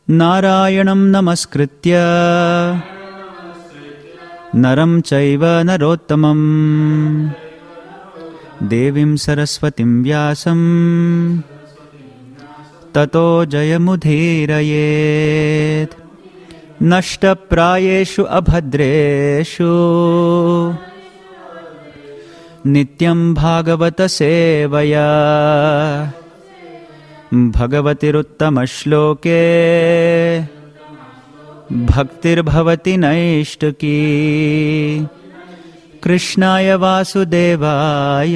नारायणं नमस्कृत्य नरं चैव नरोत्तमं देवीं सरस्वतीं व्यासं ततो जयमुदीरयेत्। नष्टप्रायेषु अभद्रेषु नित्यं भागवत सेवया भगवतिरुत्तमश्लोके भक्तिर्भवति नैष्टकी। कृष्णाय वासुदेवाय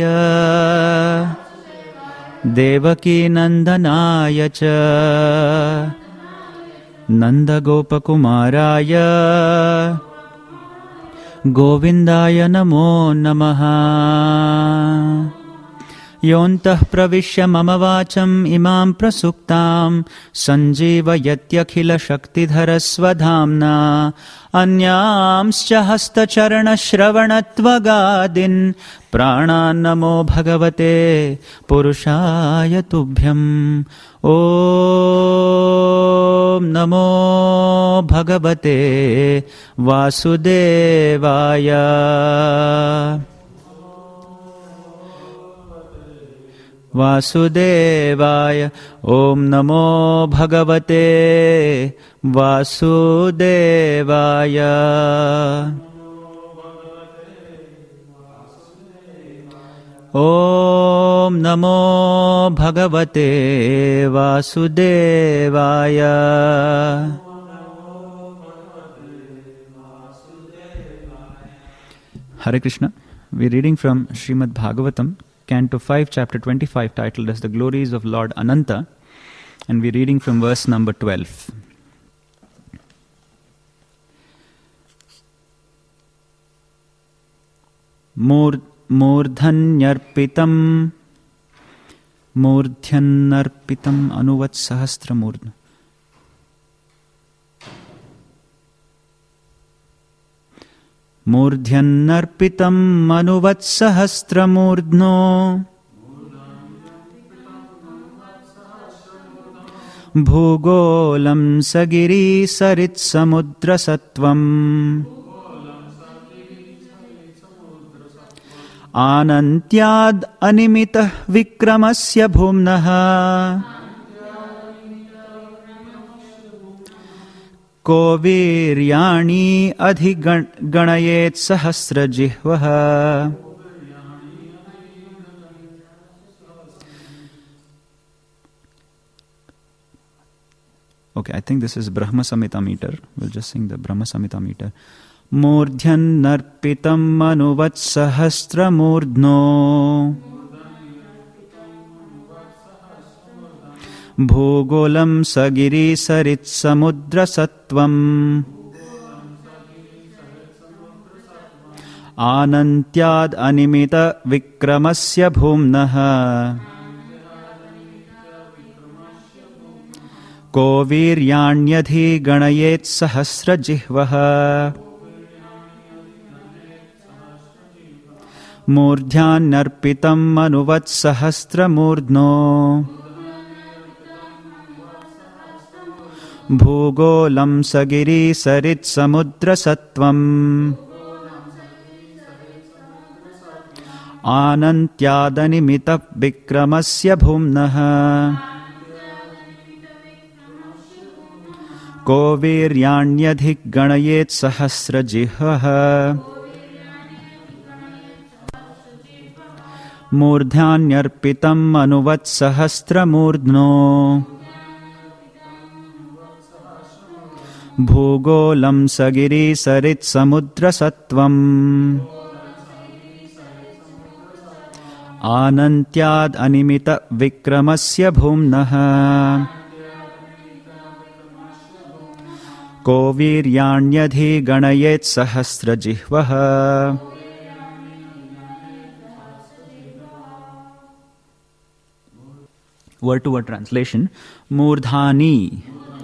देवकीनन्दनाय च नन्दगोपकुमाराय गोविन्दाय नमो नमः। योऽन्तः प्रविश्य मम वाचम् इमां प्रसुप्तां सञ्जीवयत्यखिलशक्तिधरस्वधाम्ना अन्यांश्च हस्तचरणश्रवणत्वगादीन् प्राणान्नमो भगवते पुरुषाय तुभ्यम्। ॐ नमो भगवते वासुदेवाय। वासुदेवाय। ॐ नमो भगवते वासुदेवाय। ॐ नमो भगवते वासुदेवाय। Hare Krishna. We are reading from Srimad Bhagavatam, Canto 5, Chapter 25, titled as The Glories of Lord Ananta, and we are reading from verse number 12. मूर्ध्यन्नर्पितम् अनुवत्सहस्रमूर्ध्न। मूर्ध्यन्नर्पितम् अनुवत्सहस्रमूर्ध्नो भूगोलं सगिरिसरित्समुद्रसत्त्वम् आनन्त्याद् अनिमितः विक्रमस्य भूम्नः को वीर्याणि अधिगणयेत् सहस्रजिह्वः। Okay, I think this is Brahma Samhita meter. We'll just sing the Brahma Samhita meter. Murdhyannarpitam anuvatsahasramurdhno Bhugolam sagiri sarit samudra sattvam Anantyad animita vikramasya bhumnaha Ko viryanyadhi ganayet sahasra jihvaha Murdhyannarpitam anuvatsahasramurdhno Bhugolam sagiri sarit samudra sattvam Anantyadanimita vikramasya bhumnaha Ko viryanyadhik ganayet sahasra jihvaha Murdhyanyarpitam anuvatsahasramurdhno Bhugolam sagiri sarit samudra sattvam Anantyad animita vikramasya bhumnaha Ko viryanyadhi ganayet sahasra jihvaha. Word to word translation. Murdhani.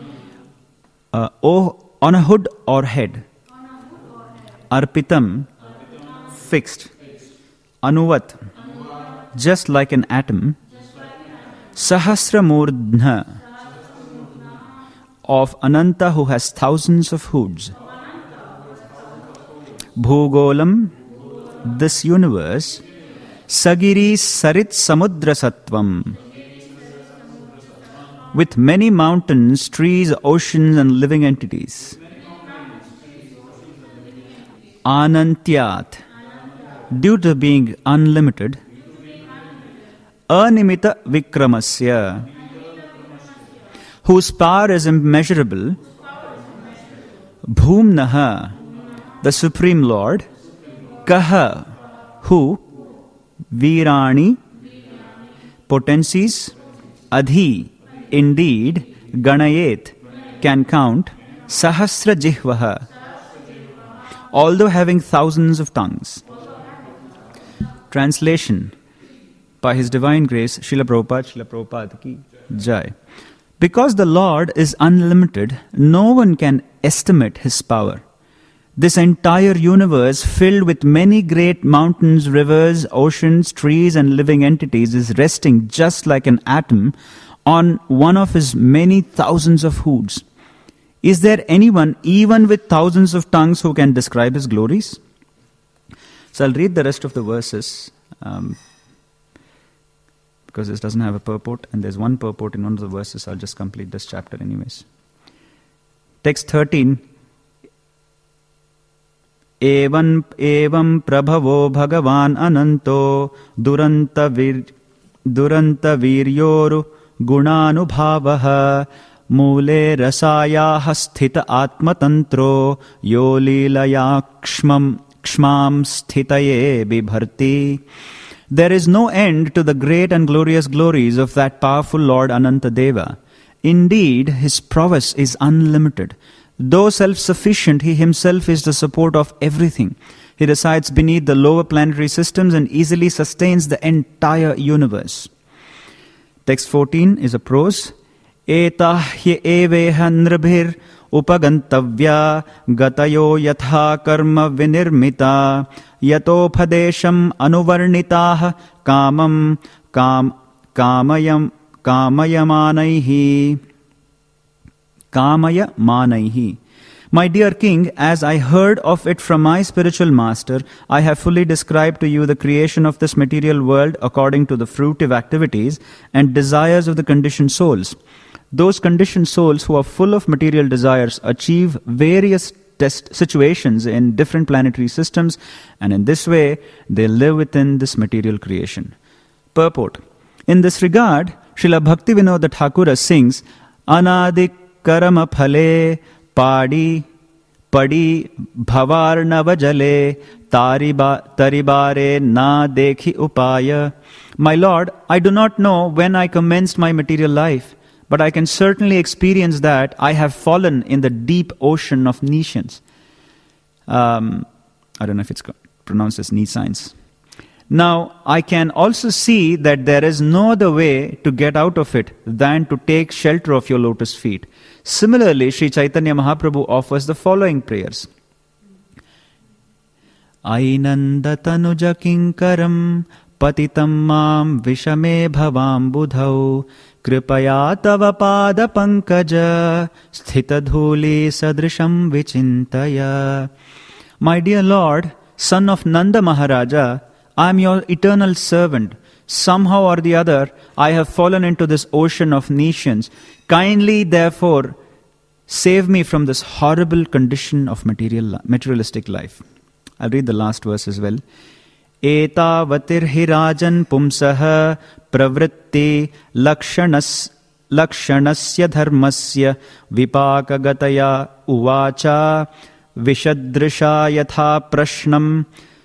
On a hood or head. Arpitam. Fixed. Anuvat. Just like an atom. Sahasramurdhna. of Ananta who has thousands of hoods. Bhugolam, this universe. Sagiri Sarit Samudra Sattvam, with many mountains, trees, oceans and living entities. Anantyat, due to being unlimited. Animita Vikramasya, whose power is immeasurable. Bhumnaha, the Supreme Lord. Kaha, who. Virani, potencies. Adhi, indeed. Ganayet, can count. Sahasra Jihvaha, although having thousands of tongues. Translation by His Divine Grace, Srila Prabhupada ki Jai. Because the Lord is unlimited, no one can estimate His power. This entire universe, filled with many great mountains, rivers, oceans, trees and living entities, is resting just like an atom on one of His many thousands of hoods. Is there anyone, even with thousands of tongues, who can describe His glories? So I'll read the rest of the verses, because this doesn't have a purport, and there's one purport in one of the verses. I'll just complete this chapter anyways. Text 13. Evam prabhavo bhagavan ananto duranta viryoru gunanubhavaha mule rasayah sthita atmatantro yo leelaya kshmam sthitaye bibharti. There is no end to the great and glorious glories of that powerful Lord Anantadeva. Indeed, His prowess is unlimited. Though self-sufficient, He Himself is the support of everything. He resides beneath the lower planetary systems and easily sustains the entire universe. Text 14 is a prose. Etah hyeveha nrabhir upagantavya gatayo yatha karma vinirmita yatopadesham anuvarnitah Kamayamanaihi. My dear king, as I heard of it from my spiritual master, I have fully described to you the creation of this material world according to the fruitive activities and desires of the conditioned souls. Those conditioned souls who are full of material desires achieve various test situations in different planetary systems, and in this way they live within this material creation. Purport. In this regard, Srila Bhaktivinoda Thakura sings, Anadik Karama phale padi padi bhavarnava jale taribare na dekhi upaya. My Lord, I do not know when I commenced my material life, but I can certainly experience that I have fallen in the deep ocean of nescience. I don't know if it's pronounced as nescience. Now, I can also see that there is no other way to get out of it than to take shelter of your lotus feet. Similarly, Sri Chaitanya Mahaprabhu offers the following prayers. Ainanda tanuja kinkaram patitam mam vishame bhavam budhau kripaya tava pada pankaja sthita dhuli sadrisham vichintaya. My dear Lord, son of Nanda Maharaja, I am your eternal servant. Somehow or the other, I have fallen into this ocean of nescience. Kindly, therefore, save me from this horrible condition of materialistic life. I'll read the last verse as well. Etavatir hirajan pumsaha pravritti lakshanasya dharmasya vipakagataya uvacha vishadrisha yatha prashnam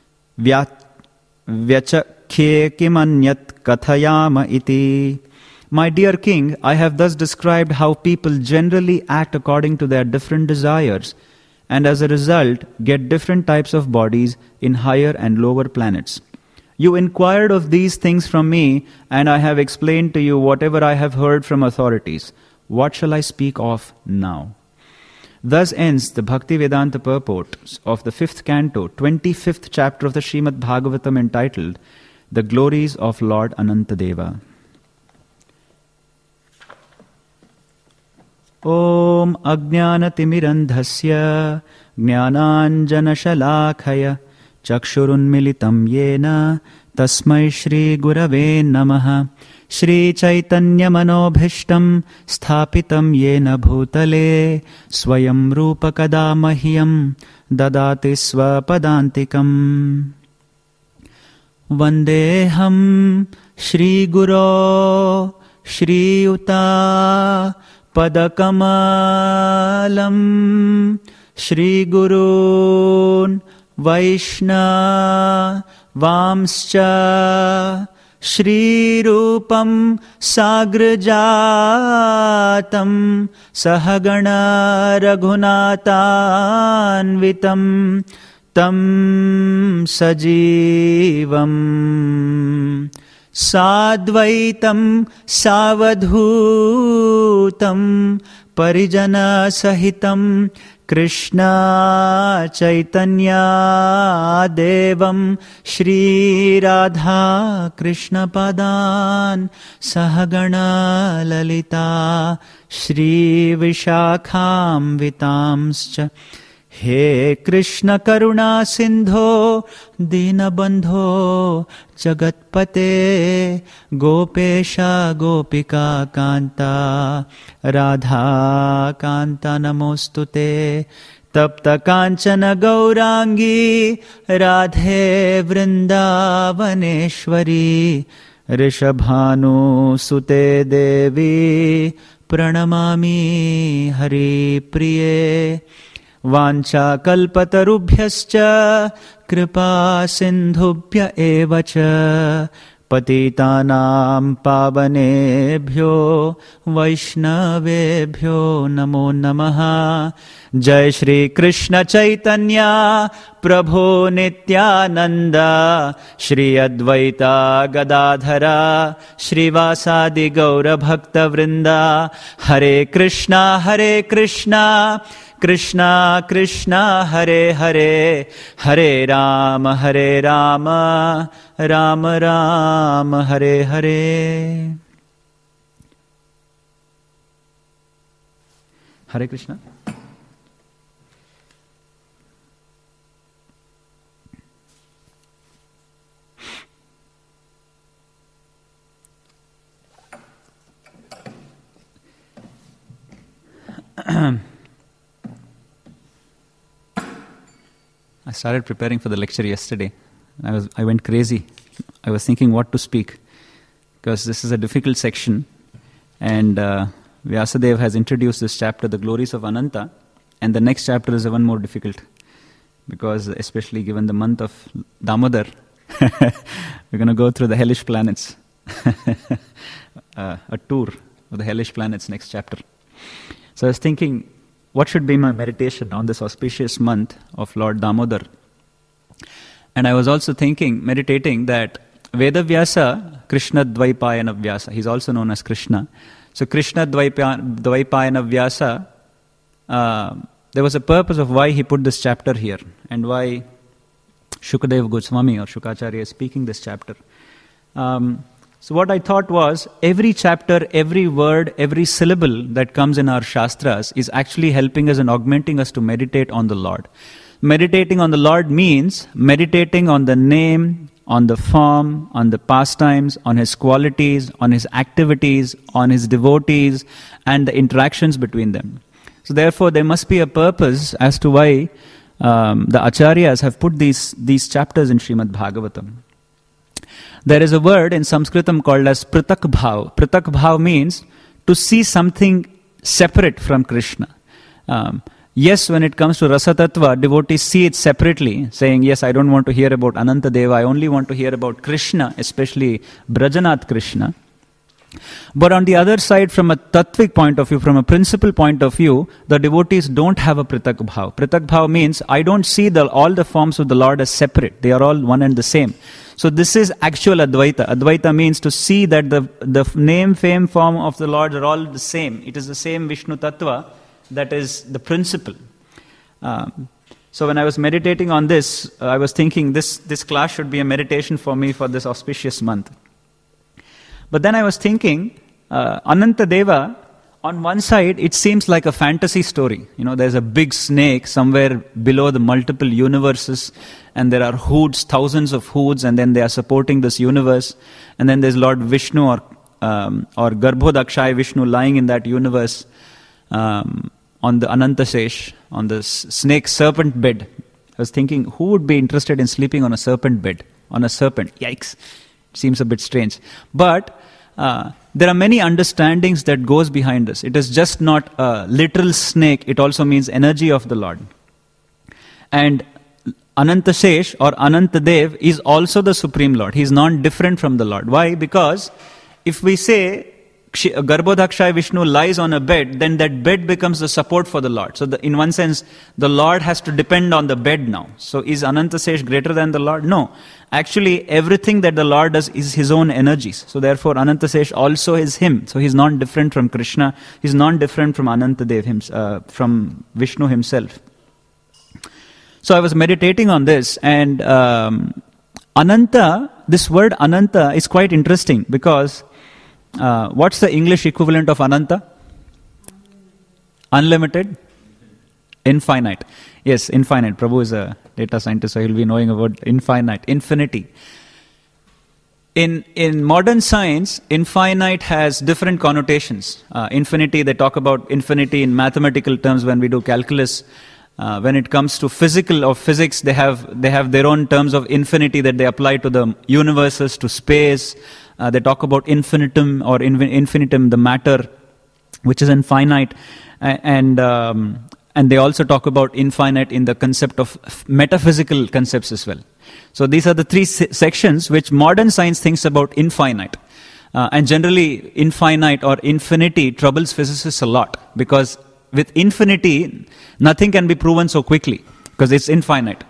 Vyachakhe kimanyat kathayama iti. My dear king, I have thus described how people generally act according to their different desires, and as a result get different types of bodies in higher and lower planets. You inquired of these things from me, and I have explained to you whatever I have heard from authorities. What shall I speak of now? Thus ends the Bhakti-Vedanta purport of the 5th canto, 25th chapter of the Srimad Bhagavatam, entitled The Glories of Lord Anantadeva. Om Ajnanatimmirandhasya Jnananjanashalakaya Chakshurunmilitam Yena Tasmai Shri Gurave Namaha. Shri Chaitanya Manobhishtam Sthapitam Yena Bhutale Swayam Rupa Kada Mahyam Dadati Swapadantikam. Vandeham Shri Guro Shri Yuta Padakamalam Shri Gurun Vaishna Vamscha Shri Rupam Sagrajatam Sahagana Raghunathanvitam Tam Sajivam Sadvaitam Savadhutam Parijana Sahitam Krishna Chaitanya Devam Shri Radha Krishna Padan Sahagana Lalita Shri Vishakham Vitamscha. He Krishna Karuna Sindho Dinabandho Jagatpate Gopesha Gopika Kanta Radha Kanta Namostute Tapta Kanchana Gaurangi Radhe Vrindavaneshwari Rishabhanu Sute Devi Pranamami Hari Priye. Vancha kalpatarubhyascha kripa sindhubhya evacha patitanam pavanebhyo vaishnavebhyo namo namaha. Jai Shri Krishna Chaitanya Prabhu Nityananda Shri Advaita Gadadhara Shri Vasadi Gaura Bhakta Vrinda. Hare Krishna Krishna Krishna Hare Hare Hare Rama Rama Rama Hare Hare. Hare Krishna. I started preparing for the lecture yesterday. I went crazy. I was thinking what to speak because this is a difficult section, and Vyasadeva has introduced this chapter, the glories of Ananta, and the next chapter is even more difficult because, especially given the month of Damodar, we're going to go through the hellish planets, a tour of the hellish planets next chapter. So I was thinking, what should be my meditation on this auspicious month of Lord Damodar? And I was also meditating that Vedavyasa, Krishna Dvaipayana Vyasa, he's also known as Krishna. So Krishna Dvaipayana Vyasa, there was a purpose of why he put this chapter here and why Shukadeva Goswami or Shukacharya is speaking this chapter. So what I thought was, every chapter, every word, every syllable that comes in our Shastras is actually helping us and augmenting us to meditate on the Lord. Meditating on the Lord means meditating on the name, on the form, on the pastimes, on His qualities, on His activities, on His devotees, and the interactions between them. So therefore, there must be a purpose as to why the Acharyas have put these chapters in Srimad Bhagavatam. There is a word in Sanskritam called as Pritak Bhav. Pritak Bhav means to see something separate from Krishna. Yes, when it comes to Rasa Tattva, devotees see it separately, saying, yes, I don't want to hear about Anantadeva, I only want to hear about Krishna, especially Brajanath Krishna. But on the other side, from a tattvic point of view, from a principle point of view, the devotees don't have a Pritak Bhav. Pritak Bhav means I don't see all the forms of the Lord as separate. They are all one and the same. So this is actual Advaita. Advaita means to see that the name, fame, form of the Lord are all the same. It is the same Vishnu Tattva that is the principle. So when I was meditating on this, I was thinking this class should be a meditation for me for this auspicious month. But then I was thinking, Anantadeva on one side, it seems like a fantasy story. There's a big snake somewhere below the multiple universes, and there are hoods, thousands of hoods, and then they are supporting this universe. And then there's Lord Vishnu or Garbhodakshaya Vishnu lying in that universe on the Anantasesh, on the snake serpent bed. I was thinking, who would be interested in sleeping on a serpent bed? On a serpent. Yikes. It seems a bit strange. But there are many understandings that goes behind this. It is just not a literal snake. It also means energy of the Lord. And Anantasesh or Anantadev is also the Supreme Lord. He is not different from the Lord. Why? Because if we say Garbhodakshaya Vishnu lies on a bed, then that bed becomes the support for the Lord. So in one sense, the Lord has to depend on the bed now. So is Anantasesh greater than the Lord? No. Actually, everything that the Lord does is His own energies. So therefore, Anantasesh also is Him. So He's not different from Krishna. He's not different from Anantadev, from Vishnu Himself. So I was meditating on this, and Ananta, this word Ananta is quite interesting because what's the English equivalent of Ananta? Unlimited? Infinite. Yes, infinite. Prabhu is a data scientist, so he'll be knowing about infinite, infinity. In modern science, infinite has different connotations. Infinity, they talk about infinity in mathematical terms when we do calculus. When it comes to physical or physics, they have their own terms of infinity that they apply to the universes, to space. They talk about infinitum or infinitum, the matter, which is infinite, and they also talk about infinite in the concept of metaphysical concepts as well. So these are the three sections which modern science thinks about infinite. And generally, infinite or infinity troubles physicists a lot, because with infinity, nothing can be proven so quickly, because it's infinite.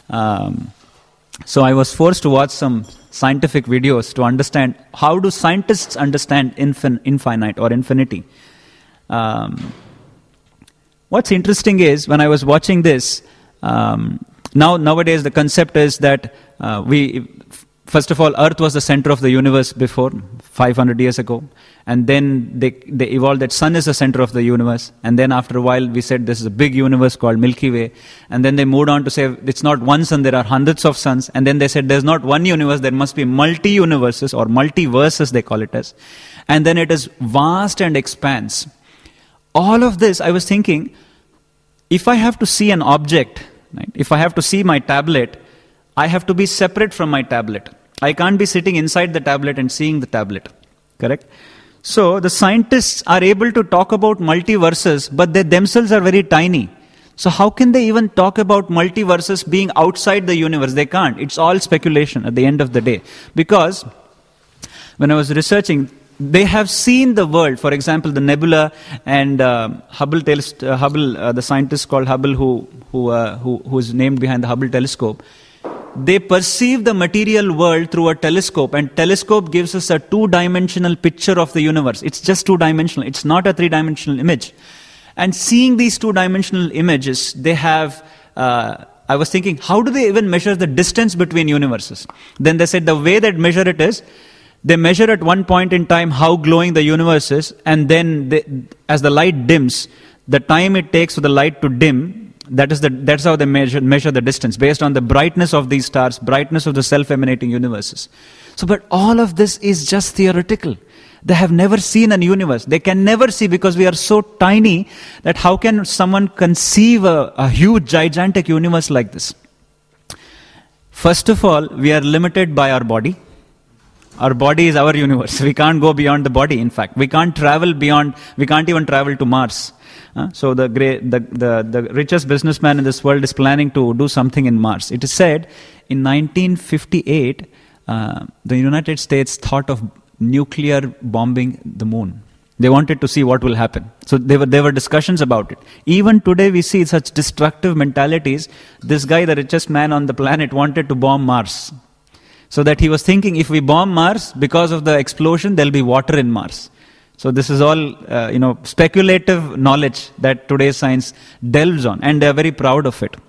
So I was forced to watch some scientific videos to understand how do scientists understand infinite or infinity. What's interesting is, when I was watching this, nowadays the concept is that first of all, Earth was the center of the universe before, 500 years ago. And then they evolved that Sun is the center of the universe. And then after a while, we said this is a big universe called Milky Way. And then they moved on to say it's not one sun, there are hundreds of suns. And then they said there's not one universe, there must be multi-universes, or multiverses they call it as. And then it is vast and expanse. All of this, I was thinking, if I have to see an object, right, if I have to see my tablet, I have to be separate from my tablet. I can't be sitting inside the tablet and seeing the tablet. Correct? So the scientists are able to talk about multiverses, but they themselves are very tiny. So how can they even talk about multiverses being outside the universe? They can't. It's all speculation at the end of the day. Because when I was researching, they have seen the world. For example, the nebula and Hubble, the scientist called Hubble, who is named behind the Hubble telescope. They perceive the material world through a telescope, and telescope gives us a two-dimensional picture of the universe. It's just two-dimensional. It's not a three-dimensional image. And seeing these two-dimensional images, they have... I was thinking, how do they even measure the distance between universes? Then they said the way they measure it is, they measure at one point in time how glowing the universe is, and then as the light dims, the time it takes for the light to dim, that's how they measure the distance, based on the brightness of these stars, brightness of the self-emanating universes. So, but all of this is just theoretical. They have never seen a universe. They can never see, because we are so tiny that how can someone conceive a huge, gigantic universe like this? First of all, we are limited by our body. Our body is our universe. We can't go beyond the body, in fact. We can't even travel to Mars. So the richest businessman in this world is planning to do something in Mars. It is said in 1958, the United States thought of nuclear bombing the moon. They wanted to see what will happen. So there were discussions about it. Even today we see such destructive mentalities. This guy, the richest man on the planet, wanted to bomb Mars. So that he was thinking, if we bomb Mars, because of the explosion, there'll be water in Mars. So this is all, speculative knowledge that today's science delves on, and they are very proud of it.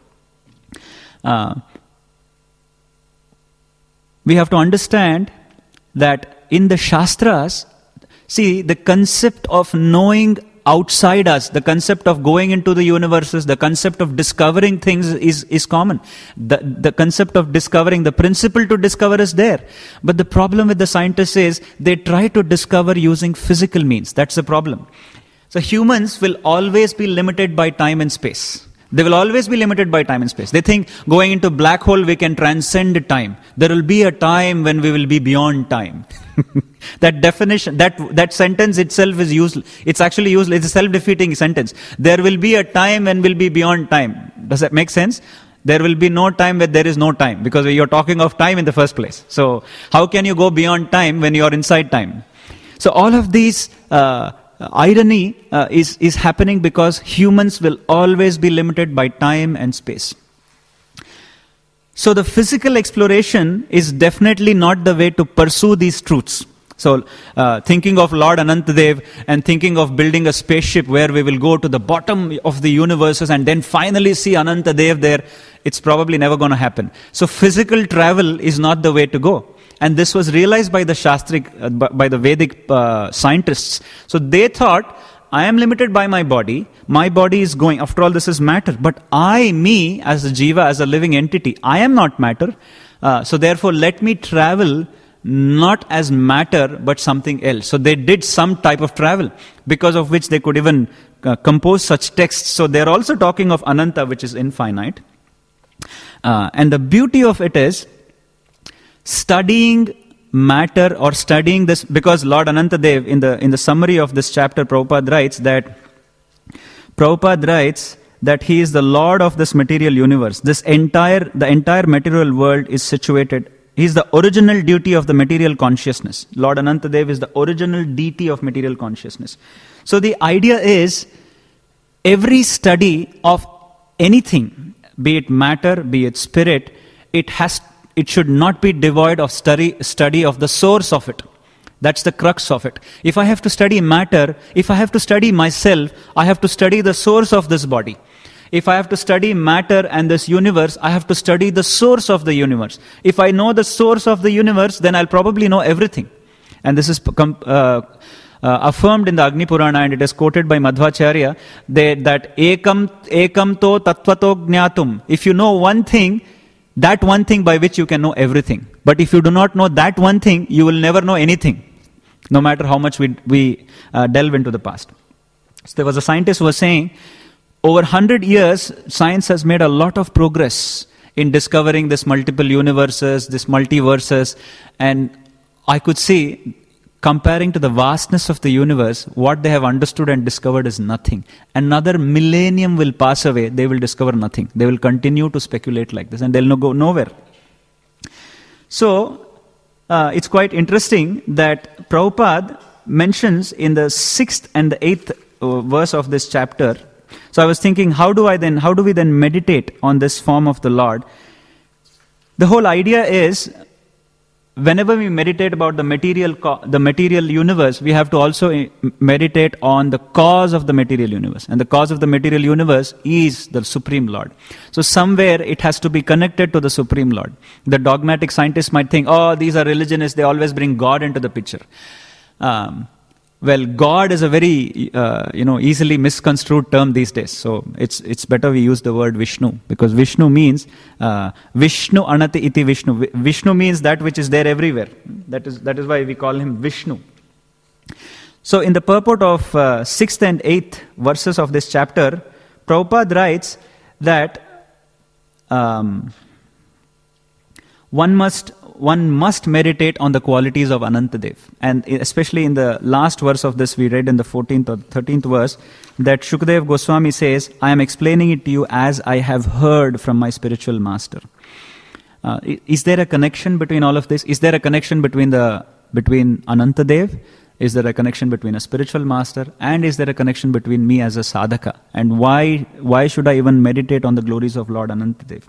We have to understand that in the Shastras, see, the concept of knowing outside us, the concept of going into the universes, the concept of discovering things is common. The concept of discovering, the principle to discover is there. But the problem with the scientists is they try to discover using physical means. That's the problem. So humans will always be limited by time and space. They will always be limited by time and space. They think going into black hole we can transcend time. There will be a time when we will be beyond time. That definition, that sentence itself is useless. It's actually useless. It's a self-defeating sentence. There will be a time when we'll be beyond time. Does that make sense? There will be no time where there is no time, because you're talking of time in the first place. So how can you go beyond time when you're inside time? So all of these irony is happening because humans will always be limited by time and space. So the physical exploration is definitely not the way to pursue these truths. So thinking of Lord Anantadev and thinking of building a spaceship where we will go to the bottom of the universes and then finally see Anantadev there, it's probably never going to happen. So physical travel is not the way to go. And this was realized by the Shastric, by the Vedic scientists. So they thought, I am limited by my body is going, after all this is matter, but me as a jiva, as a living entity, I am not matter. So therefore let me travel not as matter but something else. So they did some type of travel, because of which they could even compose such texts. So they're also talking of Ananta, which is infinite. And the beauty of it is, studying matter or studying this, because Lord Anantadev in the summary of this chapter, Prabhupada writes that he is the Lord of this material universe. The entire material world is situated. He is the original deity of the material consciousness. Lord Anantadev is the original deity of material consciousness. So the idea is, every study of anything, be it matter, be it spirit, it should not be devoid of study of the source of it. That's the crux of it. If I have to study matter, if I have to study myself, I have to study the source of this body. If I have to study matter and this universe, I have to study the source of the universe. If I know the source of the universe, then I'll probably know everything. And this is affirmed in the Agni Purana, and it is quoted by Madhvacharya, that ekam to tattvato jnatum. If you know one thing, that one thing by which you can know everything. But if you do not know that one thing, you will never know anything, no matter how much we delve into the past. So there was a scientist who was saying, over 100 years, science has made a lot of progress in discovering this multiple universes, this multiverses, and I could see, comparing to the vastness of the universe, what they have understood and discovered is nothing. Another millennium will pass away, they will discover nothing. They will continue to speculate like this, and they'll go nowhere. So, it's quite interesting that Prabhupada mentions in the 6th and the 8th verse of this chapter. So I was thinking, how do we then meditate on this form of the Lord? The whole idea is, whenever we meditate about the material universe, we have to also meditate on the cause of the material universe. And the cause of the material universe is the Supreme Lord. So somewhere it has to be connected to the Supreme Lord. The dogmatic scientists might think, these are religionists, they always bring God into the picture. Well, God is a very easily misconstrued term these days. So it's better we use the word Vishnu, because Vishnu means Vishnu Anati iti Vishnu. Vishnu means that which is there everywhere. That is why we call him Vishnu. So in the purport of 6th and 8th verses of this chapter, Prabhupada writes that one must meditate on the qualities of Anantadev. And especially in the last verse of this, we read in the 14th or 13th verse, that Shukdev Goswami says, I am explaining it to you as I have heard from my spiritual master. Is there a connection between all of this? Is there a connection between Anantadev? Is there a connection between a spiritual master? And is there a connection between me as a sadhaka? And why should I even meditate on the glories of Lord Anantadev?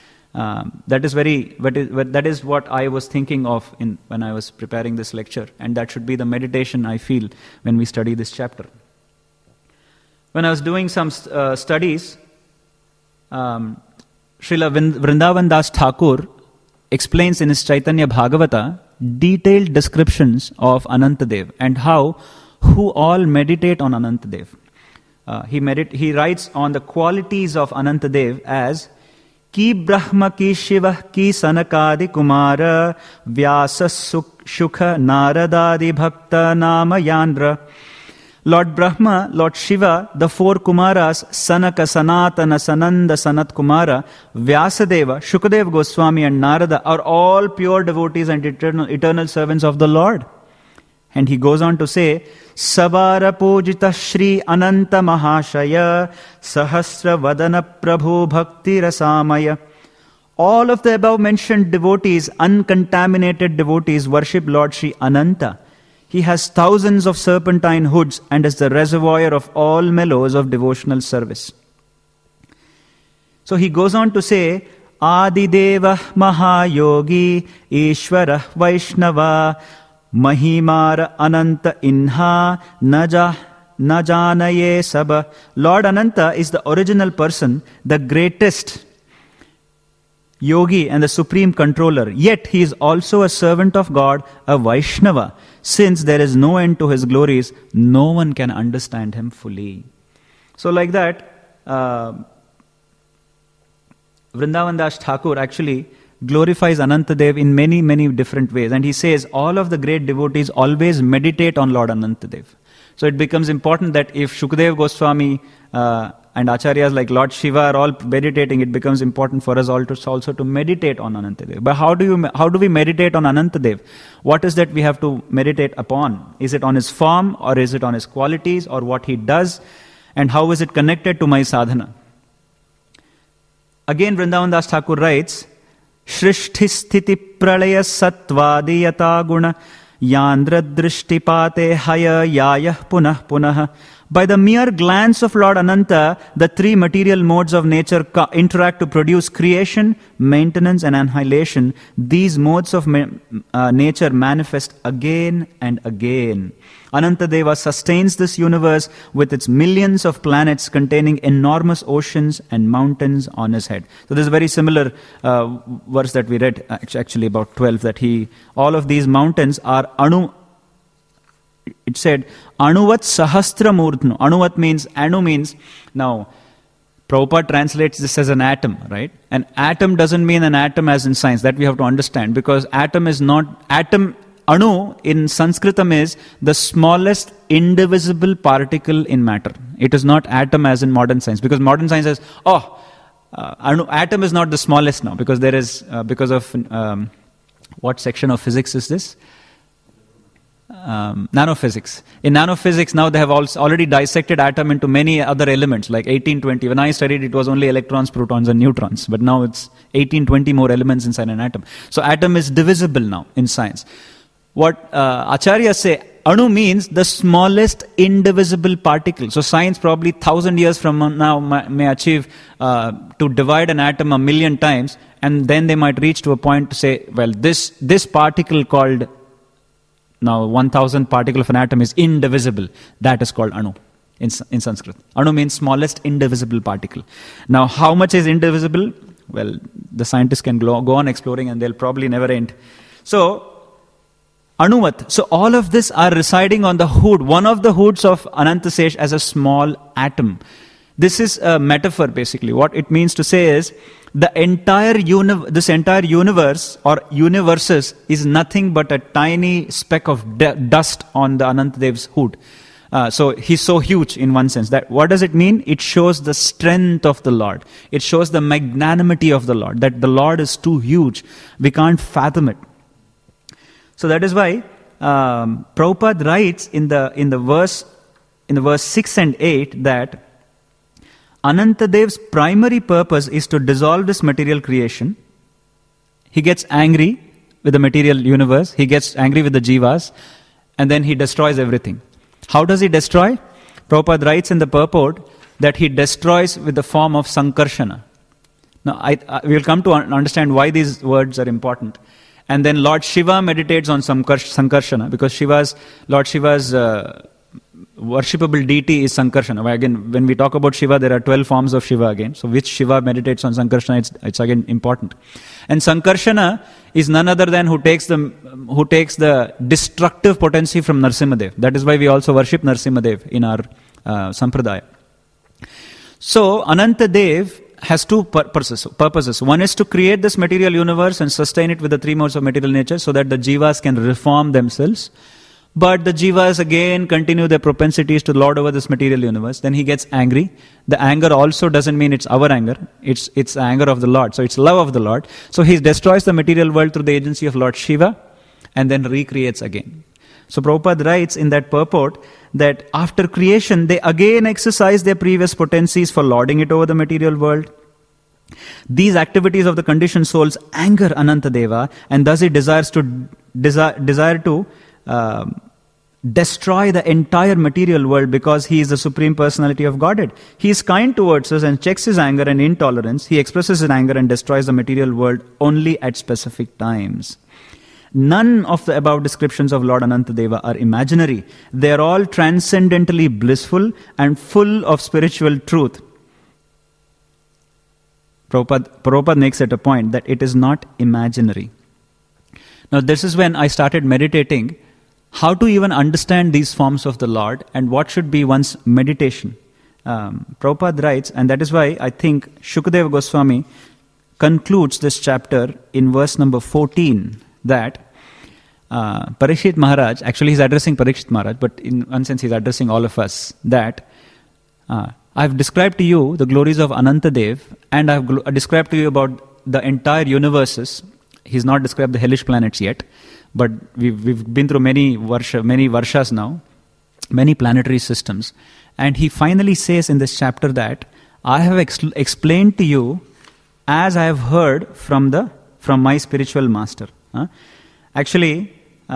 That is what I was thinking of when I was preparing this lecture, and that should be the meditation I feel when we study this chapter. When I was doing some studies, Srila Vrindavan Das Thakur explains in his Chaitanya Bhagavata detailed descriptions of Anantadev and who all meditate on Anantadev. He writes on the qualities of Anantadev as Ki Brahma Ki Shiva Ki Sanakadi Kumara Vyasa Shukha Naradadi Bhakta Nama Yandra. Lord Brahma, Lord Shiva, the four Kumaras, Sanaka, Sanatana, Sananda, Sanat Kumara, Vyasadeva, Shukadeva Goswami and Narada are all pure devotees and eternal servants of the Lord. And he goes on to say, Savara Pujita Shri Ananta Mahashaya Sahasra Vadana Prabhu Bhakti Rasamaya. All of the above mentioned devotees, uncontaminated devotees, worship Lord Shri Ananta. He has thousands of serpentine hoods and is the reservoir of all mellows of devotional service. So he goes on to say, Adideva Mahayogi Ishvara Vaishnava Mahimara Ananta Inha Najanaye Saba. Lord Ananta is the original person, the greatest yogi and the supreme controller. Yet he is also a servant of God, a Vaishnava. Since there is no end to his glories, no one can understand him fully. So like that, Vrindavan Das Thakur actually glorifies Anantadev in many, many different ways. And he says all of the great devotees always meditate on Lord Anantadev. So it becomes important that if Shukadeva Goswami and Acharyas like Lord Shiva are all meditating, it becomes important for us all to also to meditate on Anantadev. But how do we meditate on Anantadev? What is that we have to meditate upon? Is it on his form, or is it on his qualities, or what he does? And how is it connected to my sadhana? Again, Vrindavan Das Thakur writes, Shrishti sthiti pralaya satvadi yata guna yandra drishtipate haya yaya punah punah. By the mere glance of Lord Ananta, the three material modes of nature interact to produce creation, maintenance and annihilation. These modes of nature manifest again and again. Anantadeva sustains this universe with its millions of planets containing enormous oceans and mountains on his head. So this is a very similar verse that we read, actually about 12, that all of these mountains are Anu. It said, Anuvat Sahasra Murdhnu. Anuvat means, Anu means, now, Prabhupada translates this as an atom, right? An atom doesn't mean an atom as in science. That we have to understand, because atom is not, Anu in Sanskritam is the smallest indivisible particle in matter. It is not atom as in modern science, because modern science says, atom is not the smallest now, because there is, because of, what section of physics is this? Nanophysics. In nanophysics now they have already dissected atom into many other elements, like 1820. When I studied, it was only electrons, protons and neutrons, but now it's 1820 more elements inside an atom. So atom is divisible now in science. What Acharyas say, Anu means the smallest indivisible particle. So science probably 1,000 years from now may achieve to divide an atom 1,000,000 times, and then they might reach to a point to say, well, this particle called now 1,000 particle of an atom is indivisible. That is called Anu in Sanskrit. Anu means smallest indivisible particle. Now how much is indivisible? Well, the scientists can go on exploring and they'll probably never end. So, Anuvat. So all of this are residing on the hood, one of the hoods of Anantasesh as a small atom. This is a metaphor basically. What it means to say is, this entire universe or universes is nothing but a tiny speck of dust on the Anantadev's hood. So he's so huge in one sense. That what does it mean? It shows the strength of the Lord. It shows the magnanimity of the Lord. That the Lord is too huge. We can't fathom it. So that is why Prabhupada writes in the verse 6 and 8 that Anantadev's primary purpose is to dissolve this material creation. He gets angry with the material universe. He gets angry with the jivas. And then he destroys everything. How does he destroy? Prabhupada writes in the purport that he destroys with the form of Sankarshana. Now, we will come to understand why these words are important. And then Lord Shiva meditates on Sankarshana, because Lord Shiva's worshipable deity is Sankarshana. Again, when we talk about Shiva, there are 12 forms of Shiva again. So which Shiva meditates on Sankarshana, it's again important. And Sankarshana is none other than who takes the destructive potency from Narsimhadev. That is why we also worship Narsimhadev in our Sampradaya. So, Anantadev has two purposes. One is to create this material universe and sustain it with the three modes of material nature so that the jivas can reform themselves. But the jivas again continue their propensities to lord over this material universe. Then he gets angry. The anger also doesn't mean it's our anger. It's the anger of the Lord. So it's love of the Lord. So he destroys the material world through the agency of Lord Shiva and then recreates again. So Prabhupada writes in that purport that after creation, they again exercise their previous potencies for lording it over the material world. These activities of the conditioned souls anger Anantadeva, and thus he desires to destroy the entire material world because he is the Supreme Personality of Godhead. He is kind towards us and checks his anger and intolerance. He expresses his anger and destroys the material world only at specific times. None of the above descriptions of Lord Anantadeva are imaginary. They are all transcendently blissful and full of spiritual truth. Prabhupada makes it a point that it is not imaginary. Now this is when I started meditating how to even understand these forms of the Lord and what should be one's meditation. Prabhupada writes, and that is why I think Shukadeva Goswami concludes this chapter in verse number 14, that Parikshit Maharaj, actually he's addressing Parikshit Maharaj, but in one sense he's addressing all of us, that I've described to you the glories of Anantadev, and I've described to you about the entire universes. He's not described the hellish planets yet, but we've been through many varshas now, many planetary systems. And he finally says in this chapter that I have explained to you as I have heard from my spiritual master. Actually,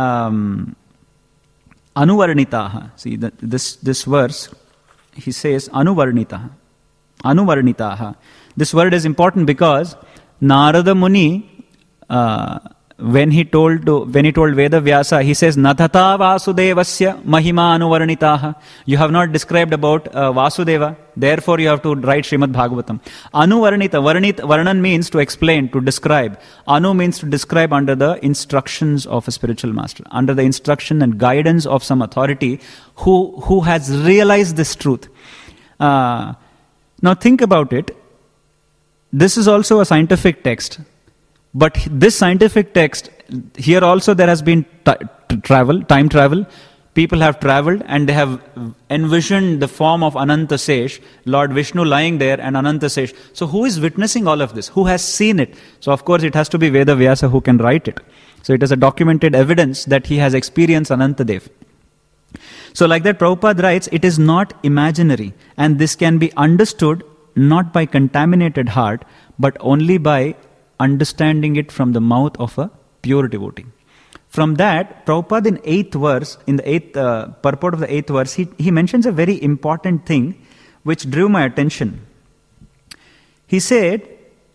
anuvarnitaha. See, this verse, he says anuvarnitaha. Anuvarnitaha. This word is important because Narada Muni, when he told Veda Vyasa, he says, Nathata Vasudevasya Mahima Anuvarnitaha. You have not described about Vasudeva, therefore you have to write Srimad Bhagavatam. Anuvarnita, Varnan means to explain, to describe. Anu means to describe under the instructions of a spiritual master, under the instruction and guidance of some authority who has realized this truth. Now think about it. This is also a scientific text. But this scientific text, here also there has been time travel. People have traveled and they have envisioned the form of Anantasesh, Lord Vishnu lying there and Anantasesh. So who is witnessing all of this? Who has seen it? So of course it has to be Veda Vyasa who can write it. So it is a documented evidence that he has experienced Anantadev. So like that Prabhupada writes, it is not imaginary, and this can be understood not by contaminated heart, but only by understanding it from the mouth of a pure devotee. From that, Prabhupada in the 8th purport of the 8th verse, he mentions a very important thing which drew my attention. He said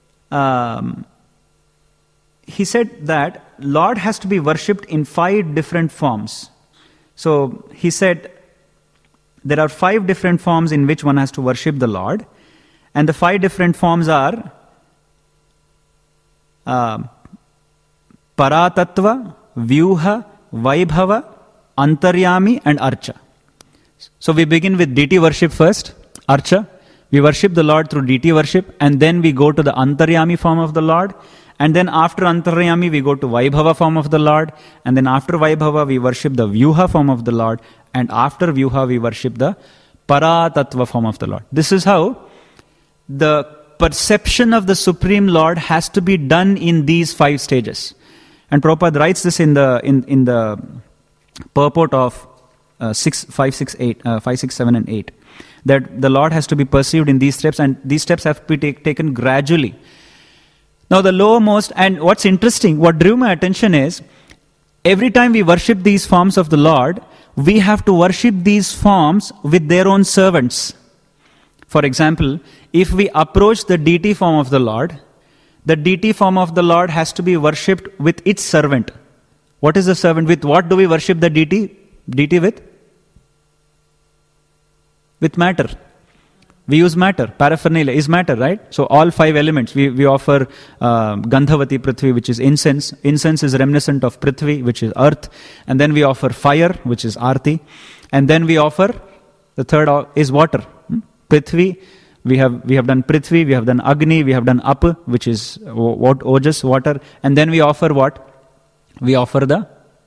that Lord has to be worshipped in 5 different forms. So he said there are 5 different forms in which one has to worship the Lord, and the 5 different forms are Paratattva, Vyuha, Vaibhava, Antaryami and Archa. So we begin with deity worship first, Archa. We worship the Lord through deity worship, and then we go to the Antaryami form of the Lord, and then after Antaryami we go to Vaibhava form of the Lord, and then after Vaibhava we worship the Vyuha form of the Lord, and after Vyuha we worship the Paratattva form of the Lord. This is how the perception of the Supreme Lord has to be done in these 5 stages. And Prabhupada writes this in the purport of 5, 6, 7 and 8. That the Lord has to be perceived in these steps, and these steps have to be taken gradually. Now the lowermost, and what's interesting, what drew my attention is, every time we worship these forms of the Lord, we have to worship these forms with their own servants. For example, if we approach the deity form of the Lord has to be worshipped with its servant. What is the servant? With what do we worship the deity? Deity with? With matter. We use matter. Paraphernalia is matter, right? So all 5 elements. We offer Gandhavati Prithvi, which is incense. Incense is reminiscent of Prithvi, which is earth. And then we offer fire, which is Arti. And then we offer, the third is water. Prithvi, We have done Prithvi, we have done Agni, we have done Ap, which is Ojas, water, and then we offer what? We offer the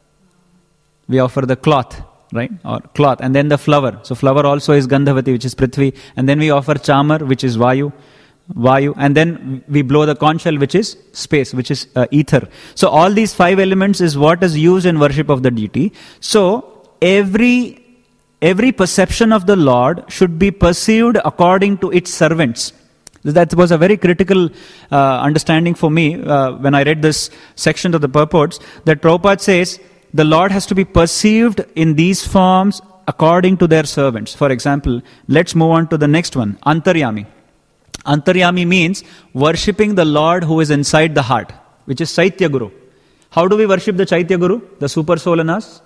cloth, right? Or cloth, and then the flower. So flower also is Gandhavati, which is Prithvi, and then we offer Chamar, which is Vayu, and then we blow the conch shell, which is space, which is ether. So all these 5 elements is what is used in worship of the deity. So every perception of the Lord should be perceived according to its servants. That was a very critical understanding for me when I read this section of the purports, that Prabhupada says the Lord has to be perceived in these forms according to their servants. For example, let's move on to the next one, Antaryami. Antaryami means worshipping the Lord who is inside the heart, which is Chaitya Guru. How do we worship the Chaitya Guru, the super soul in us?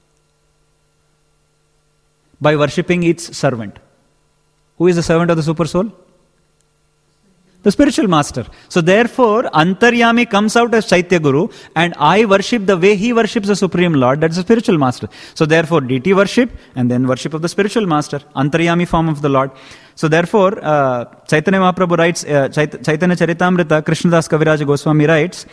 By worshipping its servant. Who is the servant of the super soul? The spiritual master. So therefore, Antaryami comes out as Chaitya Guru, and I worship the way he worships the Supreme Lord, that's the spiritual master. So therefore, deity worship, and then worship of the spiritual master, Antaryami form of the Lord. So therefore, Chaitanya Mahaprabhu writes, Chaitanya Charitamrita, Krishnadas Kaviraj Goswami writes,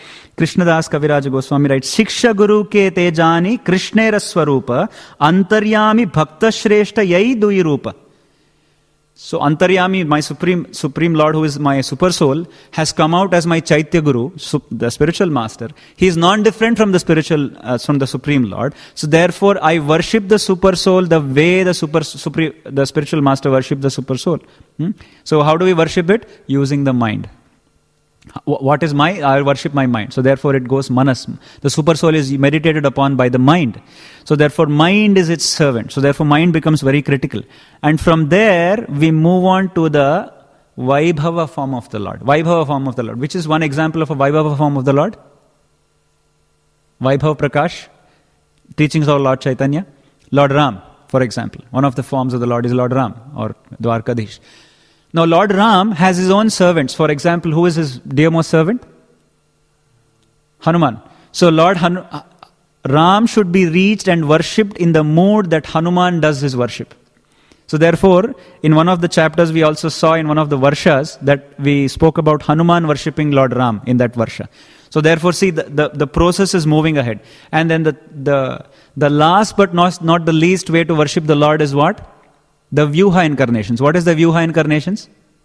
Shiksha Guru ke tejani Krishnera Swarupa, Antaryami Bhakta Shreshta Yai Dui Rupa. So Antaryami, my Supreme Lord, who is my super soul, has come out as my Chaitya Guru, the spiritual master. He is non-different from from the Supreme Lord. So therefore, I worship the super soul the way the spiritual master worship the super soul. So how do we worship it? Using the mind. What is I worship my mind. So therefore it goes manas. The super soul is meditated upon by the mind. So therefore mind is its servant. So therefore mind becomes very critical. And from there we move on to the Vaibhava form of the Lord. Vaibhava form of the Lord. Which is one example of a Vaibhava form of the Lord? Vaibhava Prakash. Teachings of Lord Chaitanya. Lord Ram, for example. One of the forms of the Lord is Lord Ram or Dwarkadish. Now Lord Ram has his own servants. For example, who is his dearmost servant? Hanuman. So Lord Ram should be reached and worshipped in the mood that Hanuman does his worship. So therefore, in one of the chapters we also saw in one of the Varshas that we spoke about Hanuman worshipping Lord Ram in that Varsha. So therefore, see, the process is moving ahead. And then the last but not the least way to worship the Lord is what? The Vyuha incarnations. What is the Vyuha incarnations?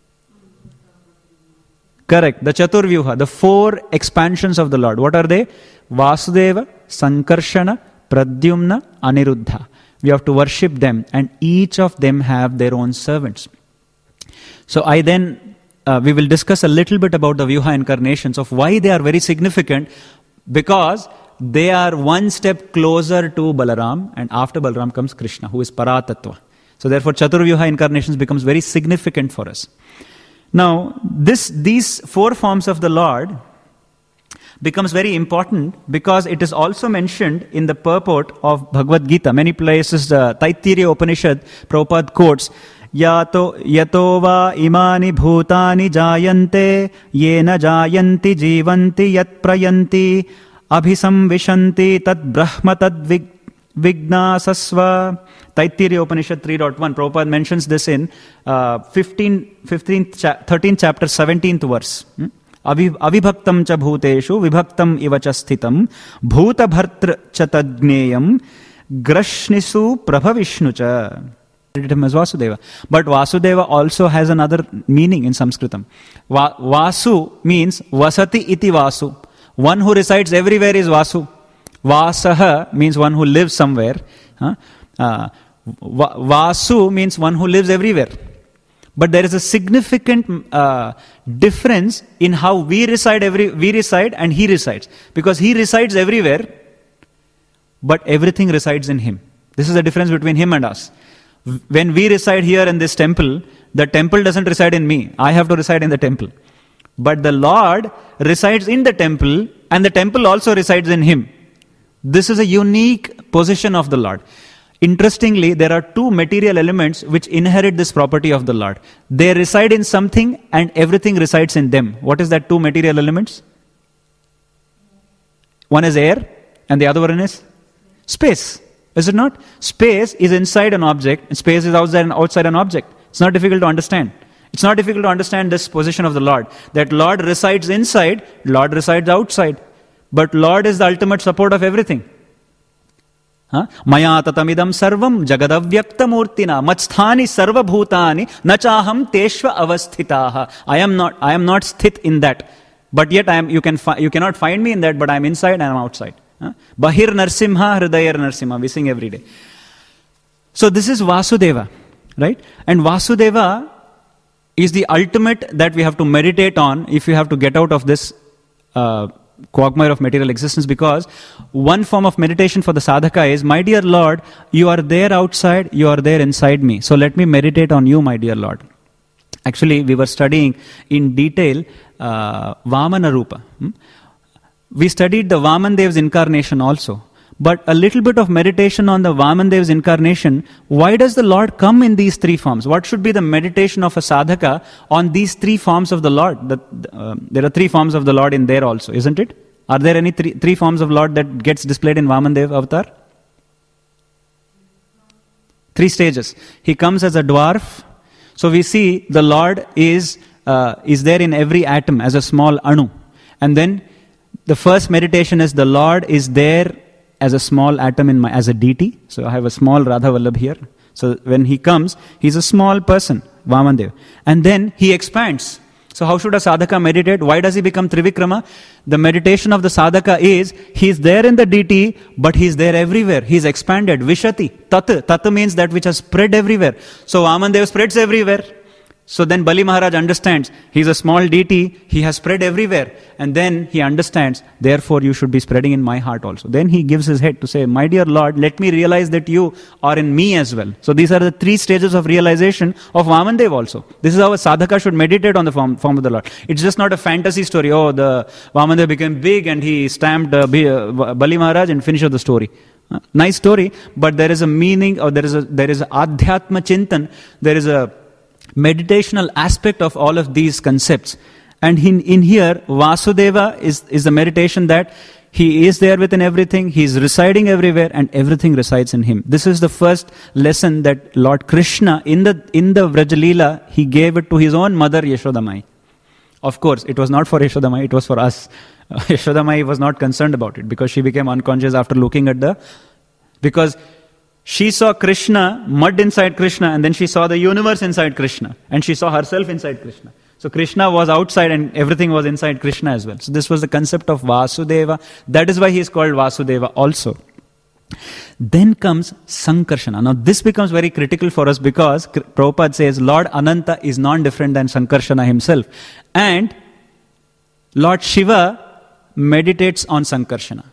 Correct. The Chatur Vyuha, the 4 expansions of the Lord. What are they? Vasudeva, Sankarshana, Pradyumna, Aniruddha. We have to worship them, and each of them have their own servants. So we will discuss a little bit about the Vyuha incarnations, of why they are very significant, because they are one step closer to Balaram, and after Balaram comes Krishna, who is Paratattva. So therefore, Chaturvyuha incarnations becomes very significant for us. Now, these 4 forms of the Lord becomes very important because it is also mentioned in the purport of Bhagavad Gita. Many places, the Taittiriya Upanishad, Prabhupada quotes, Yato va imani bhutani jayante, yena jayanti jivanti yat prayanti, abhisam vishanti tad brahma tad vignasasva. Taittiriya Upanishad 3.1. Prabhupada mentions this in 13th chapter, 17th verse. Avibhaktam cha bhuteshu vibhaktam iva cha sthitam bhuta bhartr cha tadgneyam grashnisu prabhavishnu cha. It him as Vasudeva. But Vasudeva also has another meaning in Sanskritam. Vasu means vasati iti vasu. One who resides everywhere is Vasu. Vasaha means one who lives somewhere. Vasu means one who lives everywhere. But there is a significant difference in how we reside and he resides. Because he resides everywhere, but everything resides in him. This is the difference between him and us. When we reside here in this temple, the temple doesn't reside in me. I have to reside in the temple. But the Lord resides in the temple, and the temple also resides in him. This is a unique position of the Lord. Interestingly, there are 2 material elements which inherit this property of the Lord. They reside in something and everything resides in them. What is that 2 material elements? One is air and the other one is space. Is it not? Space is inside an object and space is outside an object. It's not difficult to understand. It's not difficult to understand this position of the Lord. That Lord resides inside, Lord resides outside. But Lord is the ultimate support of everything. Maya tatamidam sarvam jagadavyakta murtina matsthani sarva bhutani nachaham teshva avasthitaha. I am not sthit in that. But yet you cannot find me in that, but I am inside and I am outside. Bahir Narsimha, Hridayar Narsimha. We sing every day. So this is Vasudeva, right? And Vasudeva is the ultimate that we have to meditate on if you have to get out of this quagmire of material existence, because one form of meditation for the sadhaka is, my dear Lord, you are there outside, you are there inside me. So let me meditate on you, my dear Lord. Actually, we were studying in detail Vamana Rupa. We studied the Vamandev's incarnation also. But a little bit of meditation on the Vamandev's incarnation. Why does the Lord come in these three forms? What should be the meditation of a sadhaka on these three forms of the Lord? There are three forms of the Lord in there also, isn't it? Are there any three forms of Lord that gets displayed in Vamandev avatar? 3 stages. He comes as a dwarf. So we see the Lord is there in every atom as a small anu. And then the first meditation is the Lord is there as a small atom as a deity. So I have a small Radha Vallabh here. So when he comes, he's a small person, Vamandev. And then he expands. So how should a sadhaka meditate? Why does he become Trivikrama? The meditation of the sadhaka is, he's there in the deity, but he's there everywhere. He's expanded. Vishati. Tat. Tat means that which has spread everywhere. So Vamandev spreads everywhere. So then Bali Maharaj understands, he's a small deity, he has spread everywhere. And then he understands, therefore you should be spreading in my heart also. Then he gives his head to say, my dear Lord, let me realize that you are in me as well. So these are the 3 stages of realization of Vamandev also. This is how a sadhaka should meditate on the form of the Lord. It's just not a fantasy story. Oh, the Vamandev became big and he stamped Bali Maharaj and finished the story. Nice story, but there is a meaning, or there is adhyatma chintan, there is a meditational aspect of all of these concepts. And in here, Vasudeva is the meditation that he is there within everything, he is residing everywhere, and everything resides in him. This is the first lesson that Lord Krishna, in the Vrajalila, he gave it to his own mother Yashodamai. Of course, it was not for Yashodamai, it was for us. Yashodamai was not concerned about it, because she became unconscious after looking at because she saw Krishna, mud inside Krishna, and then she saw the universe inside Krishna. And she saw herself inside Krishna. So Krishna was outside and everything was inside Krishna as well. So this was the concept of Vasudeva. That is why he is called Vasudeva also. Then comes Sankarshana. Now this becomes very critical for us, because Prabhupada says Lord Ananta is non-different than Sankarshana himself. And Lord Shiva meditates on Sankarshana.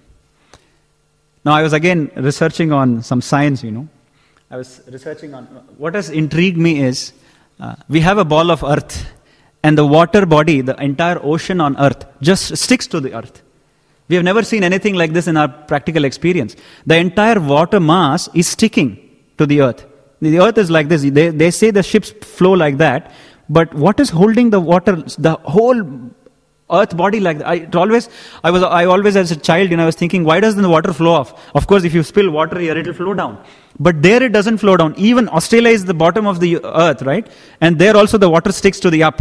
Now, I was again researching on some science, I was researching on... What has intrigued me is, we have a ball of earth, and the water body, the entire ocean on earth, just sticks to the earth. We have never seen anything like this in our practical experience. The entire water mass is sticking to the earth. The earth is like this. They say the ships flow like that, but what is holding the water, the whole earth body like that? I always as a child, I was thinking, why doesn't the water flow off? Of course, if you spill water here, it will flow down. But there it doesn't flow down. Even Australia is the bottom of the earth, right? And there also the water sticks to the up.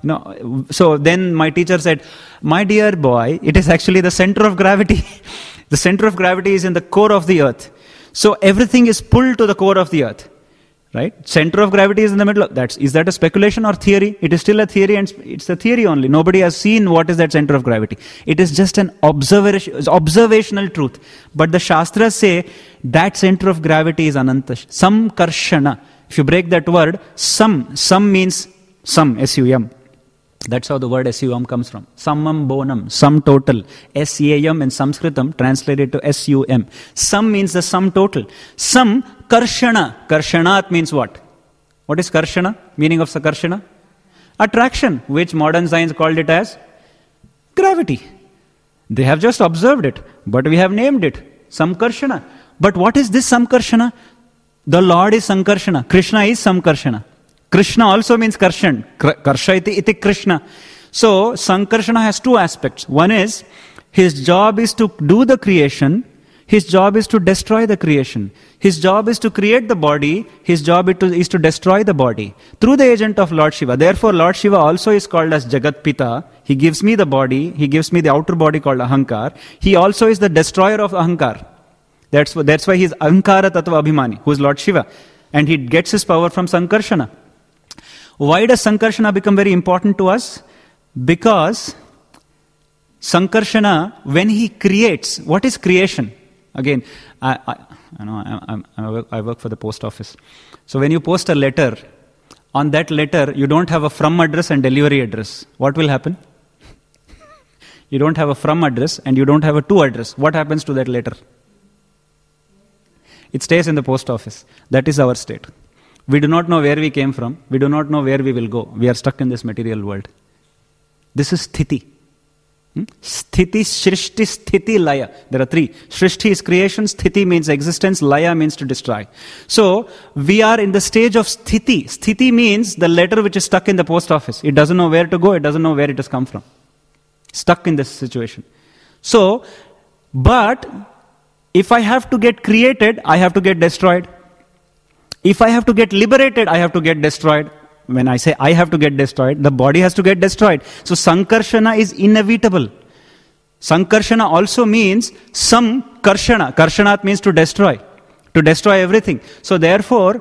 So then my teacher said, my dear boy, it is actually the center of gravity. The center of gravity is in the core of the earth. So everything is pulled to the core of the earth. Right? Center of gravity is in the middle of that. Is that a speculation or theory? It is still a theory, and it's a theory only. Nobody has seen what is that center of gravity. It is just an observational truth. But the Shastras say that center of gravity is Ananta. Samkarshana. If you break that word, sam means sum, S-U-M. That's how the word S-U-M comes from. Sammam bonam, sum total. S-A-M in Sanskritam translated to S-U-M. Sum means the sum total. Sam karshana. Karshanat means what? What is karshana? Meaning of karshana? Attraction, which modern science called it as gravity. They have just observed it, but we have named it Samkarshana. But what is this Samkarshana? The Lord is Sankarshana. Krishna is Samkarshana. Krishna also means Karshan. Karsha iti Krishna. So, Sankarshana has 2 aspects. One is, his job is to do the creation. His job is to destroy the creation. His job is to create the body. His job is to destroy the body through the agent of Lord Shiva. Therefore, Lord Shiva also is called as Jagat Pita. He gives me the body. He gives me the outer body called Ahankar. He also is the destroyer of Ahankar. That's why he is Ahankara Tattva Abhimani, who is Lord Shiva. And he gets his power from Sankarshana. Why does Sankarshana become very important to us? Because Sankarshana, when he creates, what is creation? Again, I work for the post office. So when you post a letter, on that letter, you don't have a from address and delivery address. What will happen? You don't have a from address and you don't have a to address. What happens to that letter? It stays in the post office. That is our state. We do not know where we came from. We do not know where we will go. We are stuck in this material world. This is sthiti. Sthiti, Shrishti, Sthiti, Laya. There are three. Shrishti is creation, Sthiti means existence, Laya means to destroy. So, we are in the stage of Sthiti. Sthiti means the letter which is stuck in the post office. It doesn't know where to go, it doesn't know where it has come from. Stuck in this situation. So, but, if I have to get created, I have to get destroyed. If I have to get liberated, I have to get destroyed. When I say I have to get destroyed, the body has to get destroyed. So Sankarshana is inevitable. Sankarshana also means some karshana. Karshanat means to destroy everything. So therefore,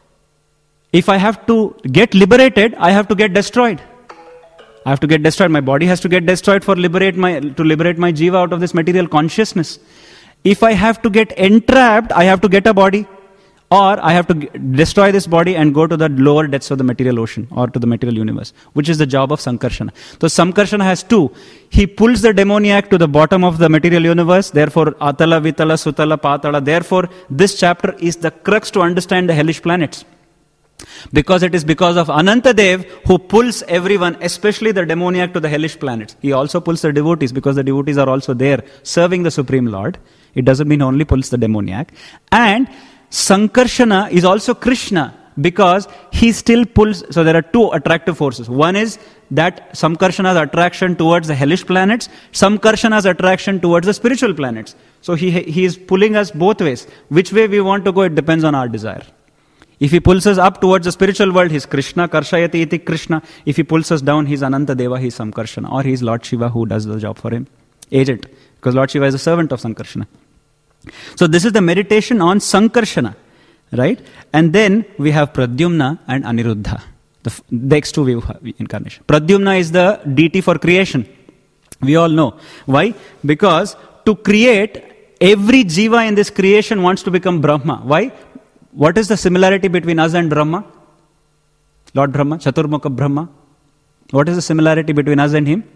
if I have to get liberated, I have to get destroyed. I have to get destroyed. My body has to get destroyed to liberate my jiva out of this material consciousness. If I have to get entrapped, I have to get a body. Or I have to destroy this body and go to the lower depths of the material ocean or to the material universe, which is the job of Sankarshana. So Sankarshana has two. He pulls the demoniac to the bottom of the material universe. Therefore, Atala, Vitala, Sutala, Patala. Therefore, this chapter is the crux to understand the hellish planets. Because it is because of Anantadev who pulls everyone, especially the demoniac, to the hellish planets. He also pulls the devotees because the devotees are also there serving the Supreme Lord. It doesn't mean only pulls the demoniac. And Sankarshana is also Krishna because he still pulls. So there are two attractive forces. One is that Sankarshana's attraction towards the hellish planets, Sankarshana's attraction towards the spiritual planets. So he is pulling us both ways. Which way we want to go, it depends on our desire. If he pulls us up towards the spiritual world, he's Krishna, Karshayati iti Krishna. If he pulls us down, he's Anantadeva, he's Sankarshana. Or he's Lord Shiva who does the job for him. Agent. Because Lord Shiva is a servant of Sankarshana. So this is the meditation on Sankarshana, right? And then we have Pradyumna and Aniruddha, the next two incarnation. Pradyumna is the deity for creation. We all know. Why? Because to create, every jiva in this creation wants to become Brahma. Why? What is the similarity between us and Brahma? Lord Brahma, Chaturmukha Brahma. What is the similarity between us and him?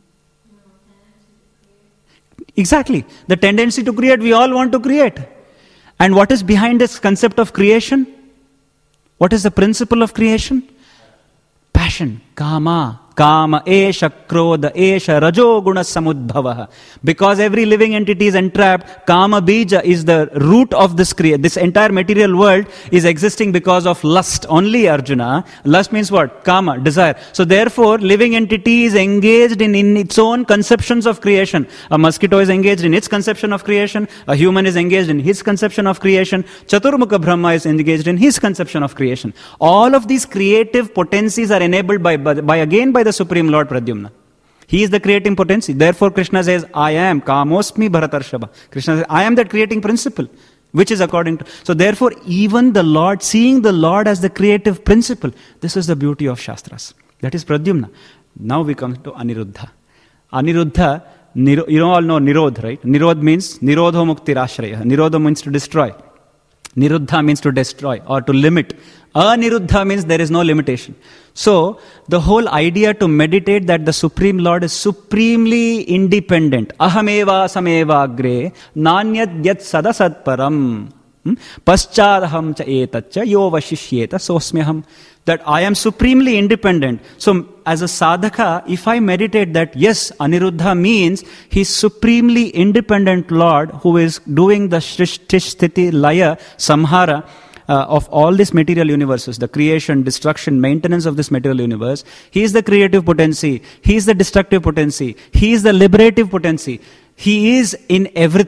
Exactly. The tendency to create, we all want to create. And what is behind this concept of creation? What is the principle of creation? Passion, kama. Kama, esha, krodha, esha, rajo, guna, samudbhavaha. Because every living entity is entrapped, kama bija is the root of this creation. This entire material world is existing because of lust. Only, Arjuna. Lust means what? Kama, desire. So therefore, living entity is engaged in its own conceptions of creation. A mosquito is engaged in its conception of creation. A human is engaged in his conception of creation. Chaturmukha Brahma is engaged in his conception of creation. All of these creative potencies are enabled by the Supreme Lord Pradyumna. He is the creating potency. Therefore, Krishna says, I am Kamosmi Bharatarshava. Krishna says, I am that creating principle, which is according to. So therefore, even the Lord, seeing the Lord as the creative principle, this is the beauty of Shastras. That is Pradyumna. Now we come to Aniruddha. Aniruddha, you all know Nirodh, right? Nirodh means Nirodho Muktirashraya. Nirodha means to destroy. Niruddha means to destroy or to limit. Aniruddha means there is no limitation. So, the whole idea to meditate that the Supreme Lord is supremely independent. Ahameva sameva agre nanyad yat sadasat param paschadaham cha etacha yo vashishyeta sosmyaham. That I am supremely independent. So, as a sadhaka, if I meditate that, yes, Aniruddha means He's supremely independent Lord who is doing the Shrishti Sthiti Laya Samhara of all these material universes, the creation, destruction, maintenance of this material universe. He is the creative potency. He is the destructive potency. He is the liberative potency. He is in everything.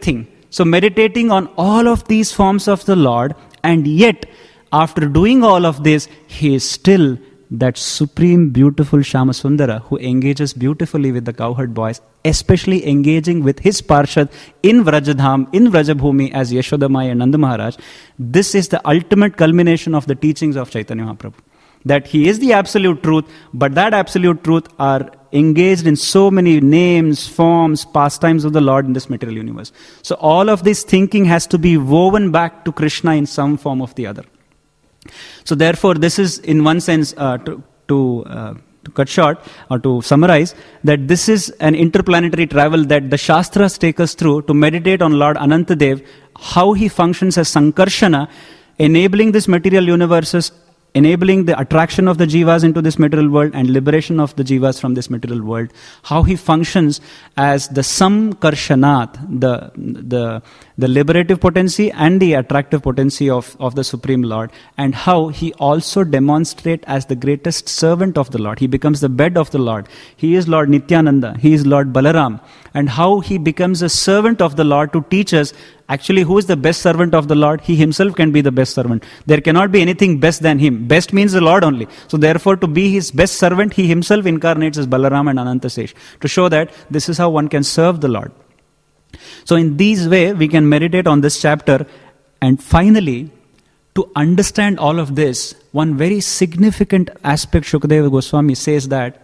So meditating on all of these forms of the Lord, and yet, after doing all of this, he is still that supreme beautiful Shyamasundara who engages beautifully with the cowherd boys, especially engaging with his Parshad in Vrajadham, in Vrajabhumi as Yashodamai and Nanda Maharaj. This is the ultimate culmination of the teachings of Chaitanya Mahaprabhu. That he is the absolute truth, but that absolute truth are engaged in so many names, forms, pastimes of the Lord in this material universe. So all of this thinking has to be woven back to Krishna in some form of the other. So therefore, this is in one sense, to cut short or to summarize, that this is an interplanetary travel that the Shastras take us through to meditate on Lord Anantadev, how he functions as Sankarshana, enabling this material universes, enabling the attraction of the jivas into this material world and liberation of the jivas from this material world. How he functions as the Samkarshanat, the liberative potency and the attractive potency of the Supreme Lord, and how he also demonstrates as the greatest servant of the Lord. He becomes the bed of the Lord. He is Lord Nityananda. He is Lord Balaram. And how he becomes a servant of the Lord to teach us actually who is the best servant of the Lord. He himself can be the best servant. There cannot be anything best than him. Best means the Lord only. So therefore, to be his best servant, he himself incarnates as Balaram and Anantasesh, to show that this is how one can serve the Lord. So in these way, we can meditate on this chapter. And finally, to understand all of this, one very significant aspect Shukadeva Goswami says that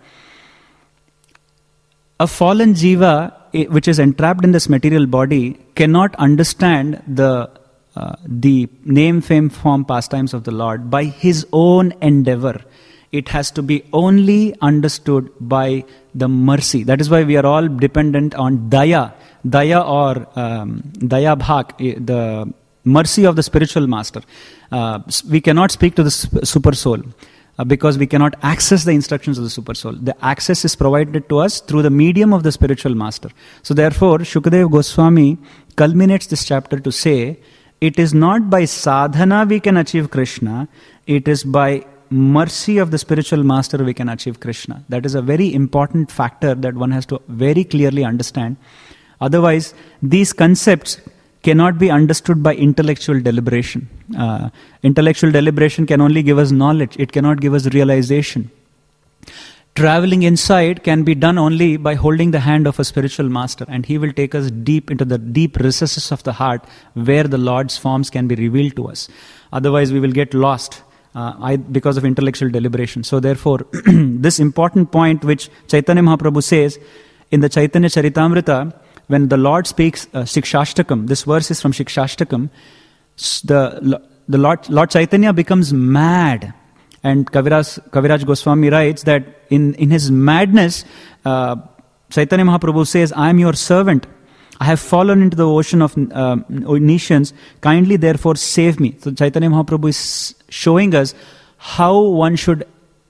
a fallen jiva, which is entrapped in this material body, cannot understand the name, fame, form, pastimes of the Lord by his own endeavor. It has to be only understood by the mercy. That is why we are all dependent on Daya or Daya Bhak, the mercy of the spiritual master. We cannot speak to the super soul. Because we cannot access the instructions of the super soul. The access is provided to us through the medium of the spiritual master. So therefore, Shukadeva Goswami culminates this chapter to say, it is not by sadhana we can achieve Krishna, it is by mercy of the spiritual master we can achieve Krishna. That is a very important factor that one has to very clearly understand. Otherwise, these concepts cannot be understood by intellectual deliberation. Intellectual deliberation can only give us knowledge. It cannot give us realization. Traveling inside can be done only by holding the hand of a spiritual master, and he will take us deep into the deep recesses of the heart where the Lord's forms can be revealed to us. Otherwise, we will get lost because of intellectual deliberation. So therefore, this important point which Chaitanya Mahaprabhu says in the Chaitanya Charitamrita, when the Lord speaks Shikshashtakam, this verse is from Shikshashtakam, the Lord Chaitanya becomes mad. And Kaviraj Goswami writes that in his madness, Chaitanya Mahaprabhu says, I am your servant. I have fallen into the ocean of Nishans. Kindly therefore save me. So Chaitanya Mahaprabhu is showing us how one should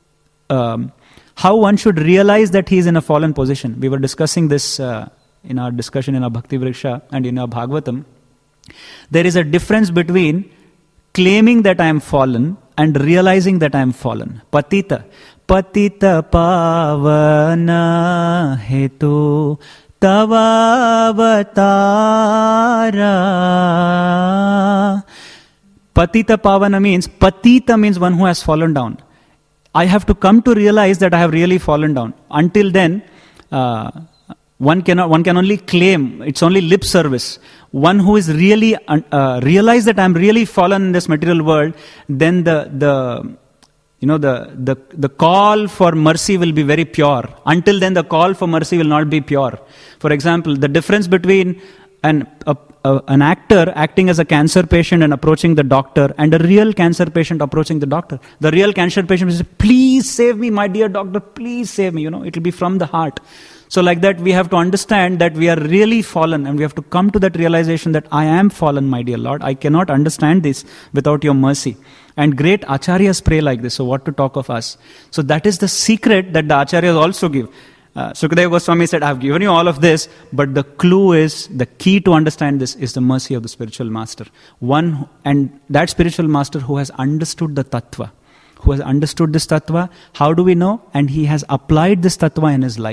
realize that he is in a fallen position. We were discussing this in our discussion in our Bhakti Vriksha and in our Bhagavatam. There is a difference between claiming that I am fallen and realizing that I am fallen. Patita pavana hetu tavavatara. Patita pavana means, patita means one who has fallen down. I have to come to realize that I have really fallen down. Until then, one can only claim, it's only lip service. One who is really realize that I am really fallen in this material world, then the call for mercy will be very pure. Until then, the call for mercy will not be pure. For example, the difference between an actor acting as a cancer patient and approaching the doctor, and a real cancer patient approaching the doctor. The real cancer patient will say, please save me, my dear doctor, please save me. It will be from the heart. So like that, we have to understand that we are really fallen, and we have to come to that realization that I am fallen, my dear Lord. I cannot understand this without your mercy. And great acharyas pray like this, so what to talk of us? So that is the secret that the acharyas also give. Sukadeva Goswami said, I have given you all of this, but the clue is, the key to understand this is the mercy of the spiritual master. And that spiritual master who has understood the tattva, who has understood this tattva, how do we know? And he has applied this tattva in his life.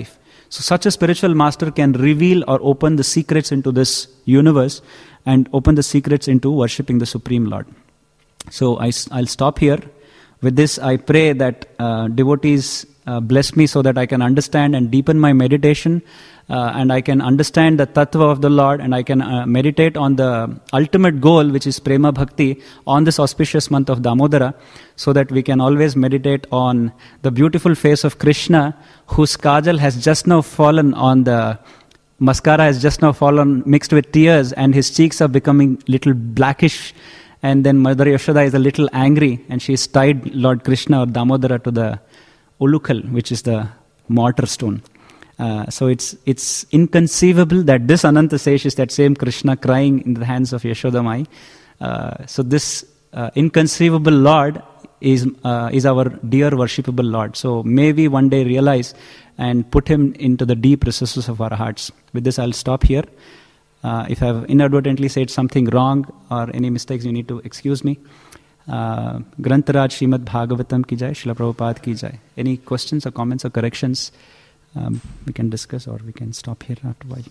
So such a spiritual master can reveal or open the secrets into this universe and open the secrets into worshipping the Supreme Lord. So I'll stop here. With this, I pray that devotees bless me so that I can understand and deepen my meditation, and I can understand the tattva of the Lord, and I can meditate on the ultimate goal, which is Prema Bhakti, on this auspicious month of Damodara, so that we can always meditate on the beautiful face of Krishna, whose kajal has just now fallen on the mascara, has just now fallen mixed with tears, and his cheeks are becoming little blackish. And then Mother Yashoda is a little angry, and she has tied Lord Krishna or Damodara to the ulukal, which is the mortar stone. So it's inconceivable that this Anantasesh is that same Krishna crying in the hands of Yashoda Mai. So this inconceivable Lord is our dear worshipable Lord. So may we one day realize and put him into the deep recesses of our hearts. With this, I'll stop here. If I've inadvertently said something wrong or any mistakes, you need to excuse me. Grantaraj Srimad Bhagavatam ki jai, Srila Prabhupada ki jai. Any questions or comments or corrections we can discuss, or we can stop here after a while.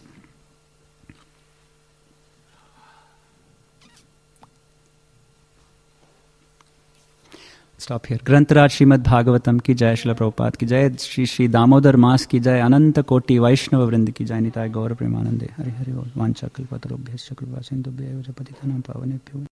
Stop here. Grantaraj Srimad Bhagavatam ki jai, Srila Prabhupada ki jai, Shri Damodar Mas ki jai, Ananta Koti Vaishnava Vrind ki jai, Nitai Gaura Premanande, Hari Hari Bol, Vancha Kalpatarubhyascha Kripa Sindhubhya Eva Patitanam Pavanebhyo.